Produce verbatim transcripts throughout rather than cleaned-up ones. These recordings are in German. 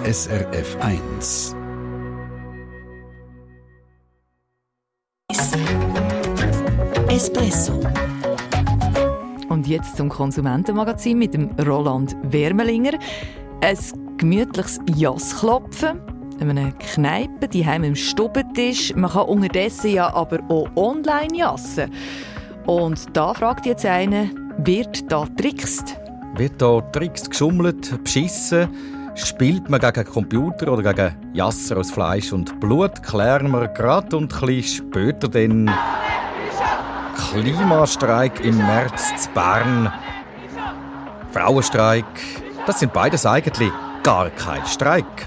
S R F eins. Espresso. Und jetzt zum Konsumentenmagazin mit dem Roland Wermelinger. Ein gemütliches Jassklopfen, eine Kneipe, die heim im Stubentisch. Man kann unterdessen ja aber auch online jassen. Und da fragt jetzt einer, wird da trickst? Wird da trickst, geschummelt, beschissen? Spielt man gegen Computer oder gegen Jasser aus Fleisch und Blut? Klären wir gerade und ein bisschen später den Klimastreik im März in Bern. Frauenstreik, das sind beides eigentlich gar kein Streik.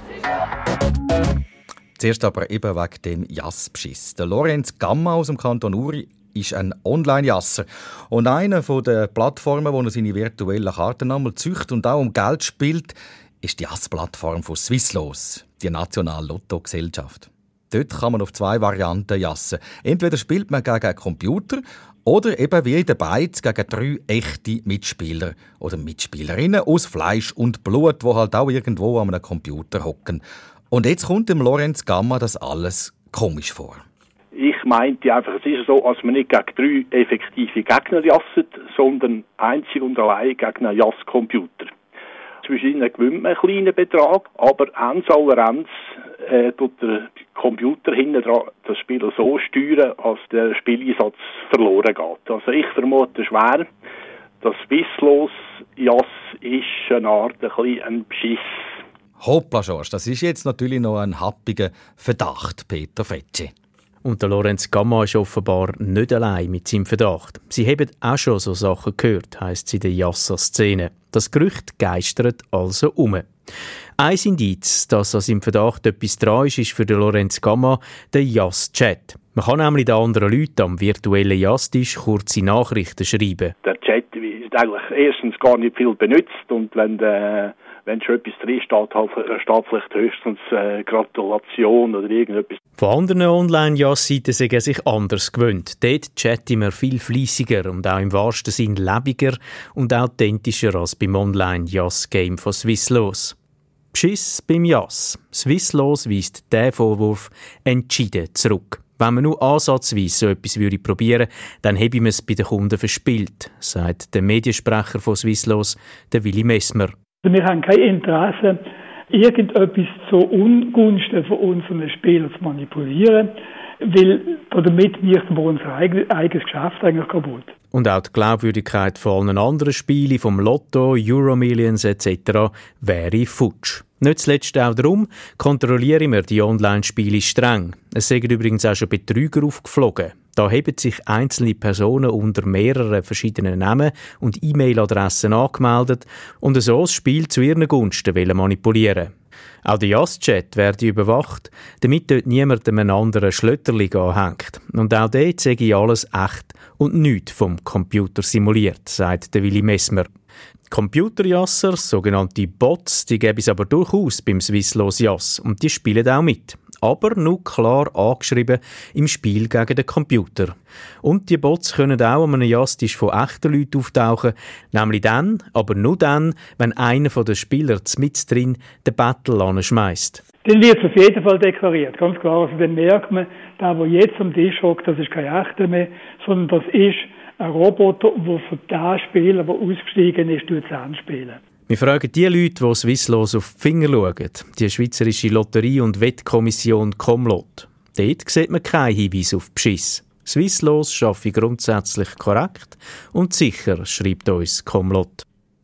Zuerst aber eben wegen dem Jassbeschiss. Der Lorenz Gamma aus dem Kanton Uri ist ein Online-Jasser. Und eine der Plattformen, wo er seine virtuellen Karten einmal züchtet und auch um Geld spielt, ist die Jass-Plattform von Swisslos, die nationale Lotto-Gesellschaft. Dort kann man auf zwei Varianten jassen. Entweder spielt man gegen einen Computer oder eben wie in den Beiz gegen drei echte Mitspieler oder Mitspielerinnen aus Fleisch und Blut, die halt auch irgendwo an einem Computer hocken. Und jetzt kommt dem Lorenz Gamma das alles komisch vor. Ich meinte einfach, es ist so, als man nicht gegen drei effektive Gegner jasset, sondern einzig und allein gegen einen Jasscomputer. Zwischen ihnen gewinnt man einen kleinen Betrag, aber ends aller ends äh, tut der Computer hinten dran das Spiel so steuern, als der Spieleinsatz verloren geht. Also ich vermute schwer, das Swisslos Jass ist eine Art ein, bisschen ein Beschiss. Hoppla, Schorsch, das ist jetzt natürlich noch ein happiger Verdacht, Peter Fretschi. Und der Lorenz Gamma ist offenbar nicht allein mit seinem Verdacht. Sie haben auch schon so Sachen gehört, heisst es in der Jasser-Szene. Das Gerücht geistert also um. Ein Indiz, dass an seinem Verdacht etwas dran ist, ist für den Lorenz Gamma der Jass-Chat. Man kann nämlich den anderen Leuten am virtuellen Jasstisch kurze Nachrichten schreiben. Der Chat ist eigentlich erstens gar nicht viel benutzt und wenn der Wenn schon etwas drin steht, halt, steht vielleicht höchstens äh, Gratulation oder irgendetwas. Von anderen Online-Jass-Seiten sind er sich anders gewöhnt. Dort chatten wir viel fleissiger und auch im wahrsten Sinn lebiger und authentischer als beim Online-Jass-Game von Swisslos. Beschiss beim Jass. Swisslos weist diesen Vorwurf entschieden zurück. Wenn man nur ansatzweise so etwas würde probieren, dann habe ich es bei den Kunden verspielt, sagt der Mediensprecher von Swisslos, der Willi Messmer. Wir haben kein Interesse, irgendetwas zu Ungunsten von unseren Spielern zu manipulieren, weil damit machen wir unser eigenes Geschäft eigentlich kaputt. Und auch die Glaubwürdigkeit von allen anderen Spielen, vom Lotto, Euromillions et cetera wäre futsch. Nicht zuletzt auch darum kontrollieren wir die Online-Spiele streng. Es sind übrigens auch schon Betrüger aufgeflogen. Da haben sich einzelne Personen unter mehreren verschiedenen Namen und E-Mail-Adressen angemeldet und so das Spiel zu ihren Gunsten manipulieren. Auch der Jass-Chat werde überwacht, damit dort niemandem einen anderen Schlötterli anhängt. Und auch dort sei alles echt und nichts vom Computer simuliert, sagt der Willi Messmer. Computerjasser, sogenannte Bots, die gäbe es aber durchaus beim Swisslos Jass und die spielen auch mit. Aber nur klar angeschrieben im Spiel gegen den Computer. Und die Bots können auch an einem Jasstisch von echten Leuten auftauchen, nämlich dann, aber nur dann, wenn einer der Spieler mit drin den Battle anschmeisst. Dann wird es auf jeden Fall deklariert, ganz klar. Also dann merkt man, der, der jetzt am Tisch hockt, das ist kein echter mehr, sondern das ist ein Roboter, der für den Spieler, der ausgestiegen ist, zu Ende spielen. Wir fragen die Leute, die Swisslos auf die Finger schauen, die Schweizerische Lotterie- und Wettkommission Comlot. Dort sieht man keinen Hinweis auf Beschiss. Swisslos schaffe grundsätzlich korrekt und sicher, schreibt uns Comlot.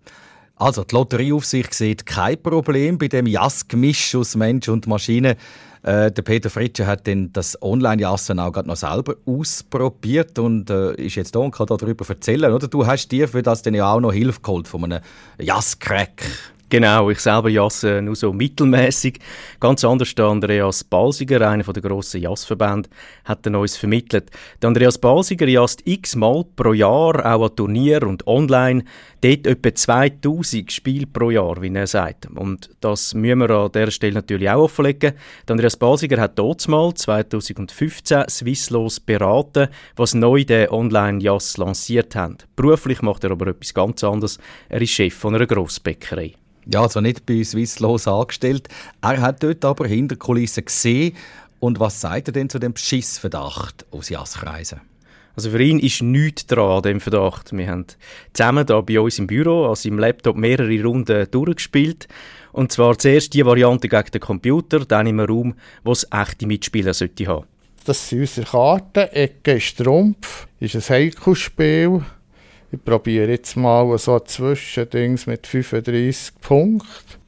Also die Lotterieaufsicht sieht kein Problem bei dem Jassgemisch aus Mensch und Maschine. Äh, der Peter Fritschi hat dann das Online-Jassen auch gerade noch selber ausprobiert und äh, ist jetzt da und kann darüber erzählen. Oder? Du hast dir für das dann ja auch noch Hilfe geholt von einem Jass-Crack. Genau, ich selber jasse nur so mittelmäßig. Ganz anders der Andreas Balsiger, einer der grossen Jassverbände, hat er uns vermittelt. Der Andreas Balsiger jasst x-mal pro Jahr, auch an Turnier und online. Dort etwa zweitausend Spiele pro Jahr, wie er sagt. Und das müssen wir an dieser Stelle natürlich auch offenlegen. Der Andreas Balsiger hat dort mal zweitausendfünfzehn Swisslos beraten, was neu den Online-Jass lanciert haben. Beruflich macht er aber etwas ganz anderes. Er ist Chef von einer Grossbäckerei. Ja, also nicht bei Swisslos angestellt. Er hat dort aber hinter Kulissen gesehen. Und was sagt er denn zu dem Beschissverdacht aus Jasskreisen? Also für ihn ist nichts dran an diesem Verdacht. Wir haben zusammen hier bei uns im Büro, also im Laptop, mehrere Runden durchgespielt. Und zwar zuerst die Variante gegen den Computer, dann im Raum, wo es echte Mitspieler sollte haben. Das sind unsere Karten. Ecke ist Trumpf, ist ein Heilkussspiel. Ich probiere jetzt mal so ein Zwischendings mit fünfunddreissig Punkten.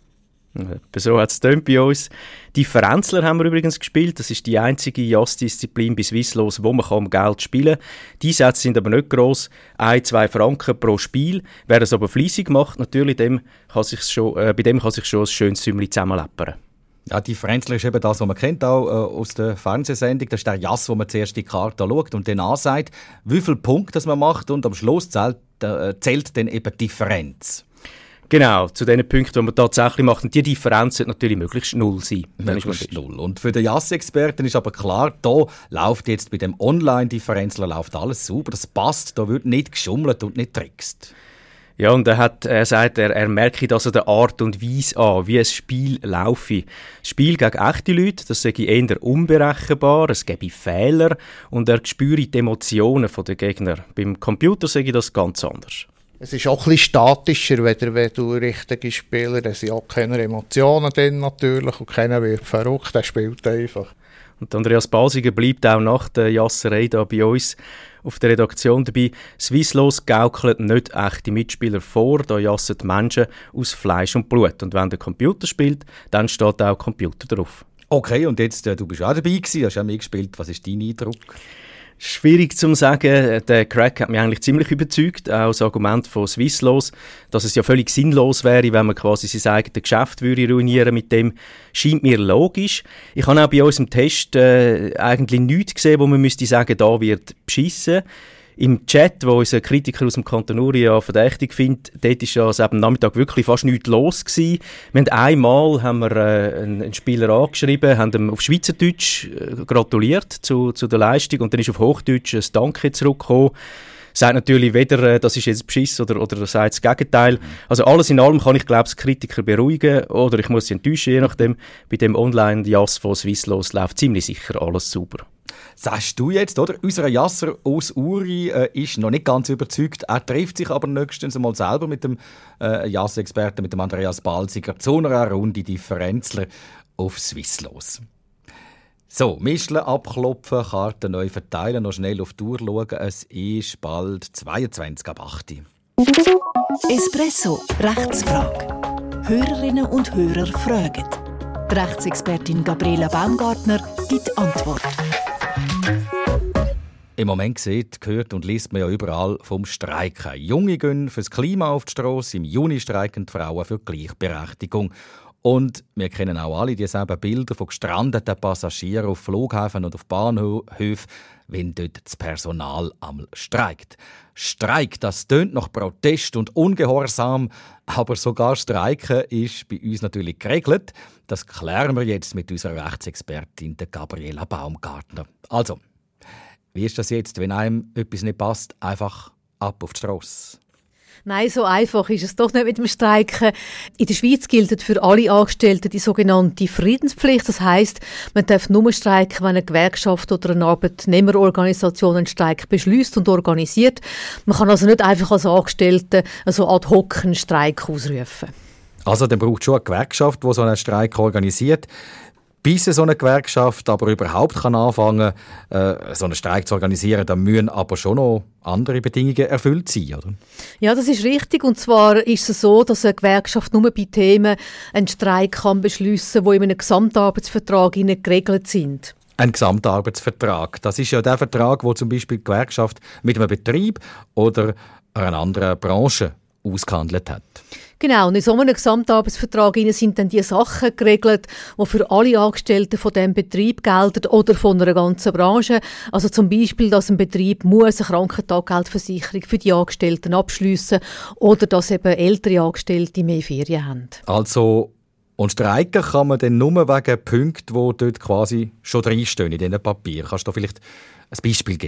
So hat es bei uns. Differenzler haben wir übrigens gespielt. Das ist die einzige Jass-Disziplin bei Swisslos, wo man um Geld spielen kann. Die Sätze sind aber nicht gross. Ein, zwei Franken pro Spiel. Wer es aber fleissig macht, natürlich, dem kann sich schon, äh, bei dem kann sich schon ein schönes Sümmli zusammenleppern. Ja, Differenzler ist eben das, was man kennt auch äh, aus der Fernsehsendung. Das ist der Jass, wo man zuerst die Karte schaut und dann ansagt, wie viele Punkte man macht und am Schluss zählt, äh, zählt dann eben die Differenz. Genau, zu den Punkten, die man tatsächlich macht. Und die Differenz sollte natürlich möglichst null sein. Möglichst null. Und für den Jass-Experten ist aber klar, da läuft jetzt bei dem Online-Differenzler läuft alles sauber. Das passt, da wird nicht geschummelt und nicht trickst. Ja, und er, hat, er sagt, er, er merke das an der Art und Weise an, wie ein Spiel laufe. Das Spiel gegen echte Leute, das sei eher unberechenbar, es gebe Fehler und er spüre die Emotionen der Gegner. Beim Computer sage ich das ganz anders. Es ist auch ein bisschen statischer, wenn du richtige Spieler hast. Es sind auch keine Emotionen drin natürlich und keiner wird verrückt, der spielt einfach. Und Andreas Balsiger bleibt auch nach der Jasserei da bei uns auf der Redaktion dabei. Swisslos gaukelt nicht echte Mitspieler vor, da jassen die Menschen aus Fleisch und Blut. Und wenn der Computer spielt, dann steht auch Computer drauf. Okay, und jetzt, äh, du bist auch dabei gewesen, hast auch mitgespielt. Was ist dein Eindruck? Schwierig zu sagen. Der Crack hat mich eigentlich ziemlich überzeugt. Auch das Argument von Swisslos, dass es ja völlig sinnlos wäre, wenn man quasi sein eigenes Geschäft würde ruinieren mit dem, scheint mir logisch. Ich habe auch bei uns im Test äh, eigentlich nichts gesehen, wo man müsste sagen, da wird beschissen. Im Chat, wo unser Kritiker aus dem Kanton Uri ja verdächtig findet, dort war ja also am Nachmittag wirklich fast nichts los gewesen. Wir haben einmal haben wir, äh, einen, einen Spieler angeschrieben, haben ihm auf Schweizerdeutsch äh, gratuliert zu, zu der Leistung und dann ist auf Hochdeutsch ein Danke zurückgekommen. Sagt natürlich weder, äh, das ist jetzt Beschiss oder, oder sagt das Gegenteil. Also alles in allem kann ich, glaube ich, Kritiker beruhigen oder ich muss sie enttäuschen, je nachdem. Bei dem Online-Jass von Swisslos läuft ziemlich sicher alles sauber. Sagst du jetzt, oder? Unser Jasser aus Uri äh, ist noch nicht ganz überzeugt. Er trifft sich aber nächstens einmal selber mit dem äh, Jass-Experten, mit dem Andreas Balsiger, zu einer Runde Differenzler auf Swisslos. So, Mischeln, abklopfen, Karten neu verteilen, noch schnell auf die Uhr schauen. Es ist bald zweiundzwanzig ab acht. Espresso, Rechtsfrage. Hörerinnen und Hörer fragen. Die Rechtsexpertin Gabriela Baumgartner gibt Antwort. Im Moment sieht, hört und liest man ja überall vom Streiken. Junge gehen fürs Klima auf die Strasse, im Juni streiken die Frauen für Gleichberechtigung. Und wir kennen auch alle dieselben Bilder von gestrandeten Passagieren auf Flughäfen und auf Bahnhöfen, wenn dort das Personal einmal streikt. Streik, das tönt nach Protest und Ungehorsam, aber sogar Streiken ist bei uns natürlich geregelt. Das klären wir jetzt mit unserer Rechtsexpertin Gabriela Baumgartner. Also, wie ist das jetzt, wenn einem etwas nicht passt, einfach ab auf die Strasse? Nein, so einfach ist es doch nicht mit dem Streiken. In der Schweiz gilt für alle Angestellten die sogenannte Friedenspflicht. Das heisst, man darf nur streiken, wenn eine Gewerkschaft oder eine Arbeitnehmerorganisation einen Streik beschließt und organisiert. Man kann also nicht einfach als Angestellte so ad hoc einen Streik ausrufen. Also dann braucht es schon eine Gewerkschaft, die so einen Streik organisiert. Bis so eine Gewerkschaft aber überhaupt kann anfangen kann, äh, so einen Streik zu organisieren, dann müssen aber schon noch andere Bedingungen erfüllt sein, oder? Ja, das ist richtig. Und zwar ist es so, dass eine Gewerkschaft nur bei Themen einen Streik kann beschliessen kann, die in einem Gesamtarbeitsvertrag geregelt sind. Ein Gesamtarbeitsvertrag. Das ist ja der Vertrag, wo zum Beispiel die Gewerkschaft mit einem Betrieb oder einer anderen Branche ausgehandelt hat. Genau, und in so einem Gesamtarbeitsvertrag sind dann die Sachen geregelt, die für alle Angestellten von diesem Betrieb gelten oder von einer ganzen Branche. Also zum Beispiel, dass ein Betrieb muss eine Krankentaggeldversicherung für die Angestellten abschliessen oder dass eben ältere Angestellte mehr Ferien haben. Also, und streiken kann man dann nur wegen Punkten, die dort quasi schon drinstehen in diesen Papieren. Kannst du da vielleicht ein Beispiel geben?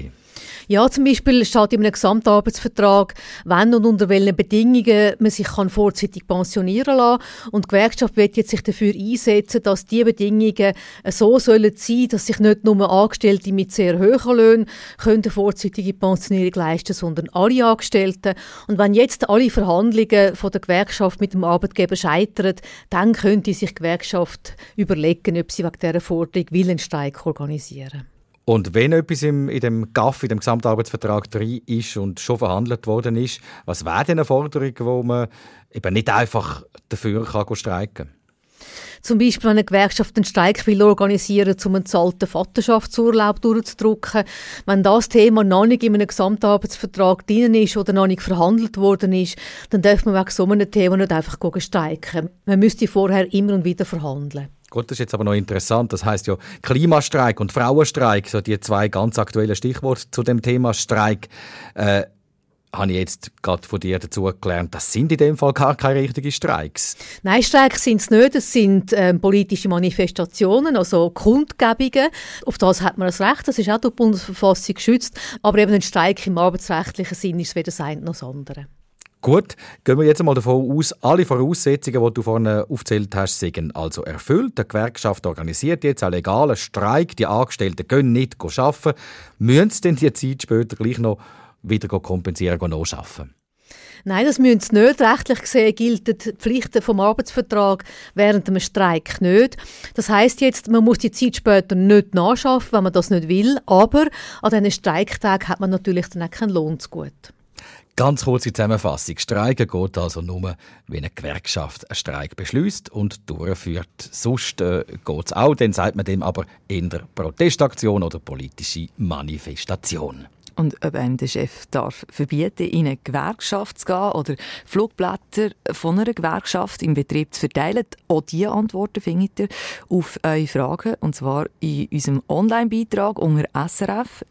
Ja, zum Beispiel steht in einem Gesamtarbeitsvertrag, wenn und unter welchen Bedingungen man sich kann vorzeitig pensionieren lassen kann. Und die Gewerkschaft wird jetzt sich dafür einsetzen, dass diese Bedingungen so sollen sein, dass sich nicht nur Angestellte mit sehr hohen Löhnen eine vorzeitige Pensionierung leisten, sondern alle Angestellten. Und wenn jetzt alle Verhandlungen von der Gewerkschaft mit dem Arbeitgeber scheitern, dann könnte sich die Gewerkschaft überlegen, ob sie wegen dieser Forderung Willensstreik organisieren will. Und wenn etwas im, in dem G A F, in dem Gesamtarbeitsvertrag drin ist und schon verhandelt worden ist, was wäre denn eine Forderung, wo man eben nicht einfach dafür kann streiken kann? Zum Beispiel, wenn eine Gewerkschaft einen Streik will organisieren, um einen zahlten Vaterschaftsurlaub durchzudrücken. Wenn das Thema noch nicht in einem Gesamtarbeitsvertrag drin ist oder noch nicht verhandelt worden ist, dann darf man wegen so einem Thema nicht einfach streiken. Man müsste vorher immer und wieder verhandeln. Gut, das ist jetzt aber noch interessant. Das heisst ja Klimastreik und Frauenstreik, so die zwei ganz aktuellen Stichworte zu dem Thema Streik. Äh, habe ich jetzt gerade von dir dazu gelernt, das sind in dem Fall gar keine richtigen Streiks. Nein, Streiks sind es nicht. Es sind ähm, politische Manifestationen, also Kundgebungen. Auf das hat man das Recht. Das ist auch durch die Bundesverfassung geschützt. Aber eben ein Streik im arbeitsrechtlichen Sinn ist weder das eine noch das andere. Gut, gehen wir jetzt einmal davon aus, alle Voraussetzungen, die du vorhin aufgezählt hast, sind also erfüllt. Die Gewerkschaft organisiert jetzt einen legalen Streik. Die Angestellten können nicht arbeiten. Müssen sie denn die Zeit später gleich noch wieder kompensieren, nacharbeiten? Nein, das müssen sie nicht. Rechtlich gesehen gelten die Pflichten vom Arbeitsvertrag während einem Streik nicht. Das heisst jetzt, man muss die Zeit später nicht nachschaffen, wenn man das nicht will. Aber an diesen Streiktagen hat man natürlich dann auch keinen Lohn zu gut. Ganz kurze Zusammenfassung. Streiken geht also nur, wenn eine Gewerkschaft einen Streik beschließt und durchführt. Sonst äh, geht es auch, dann sagt man dem aber eher Protestaktion oder politische Manifestation. Und ob einem der Chef darf verbieten, in eine Gewerkschaft zu gehen oder Flugblätter von einer Gewerkschaft im Betrieb zu verteilen, auch diese Antworten findet ihr auf eure Fragen, und zwar in unserem Online-Beitrag unter S R F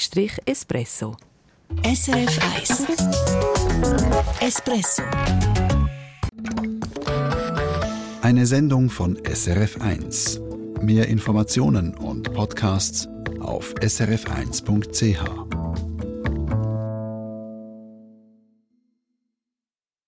Espresso. S R F eins Espresso. Eine Sendung von S R F eins. Mehr Informationen und Podcasts auf s r f eins punkt c h.